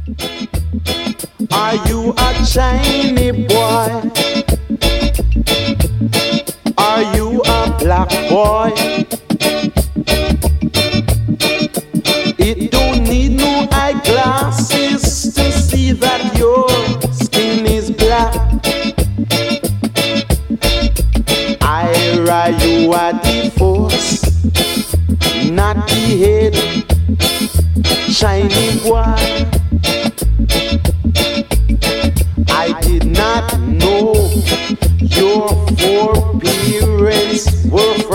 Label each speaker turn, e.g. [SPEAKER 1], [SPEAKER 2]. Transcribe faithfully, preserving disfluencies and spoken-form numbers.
[SPEAKER 1] Are you a shiny boy? Are you a black boy? It don't need no eyeglasses to see that your skin is black. Ira, you are the force, not the head. Shiny boy, I did not know your four parents were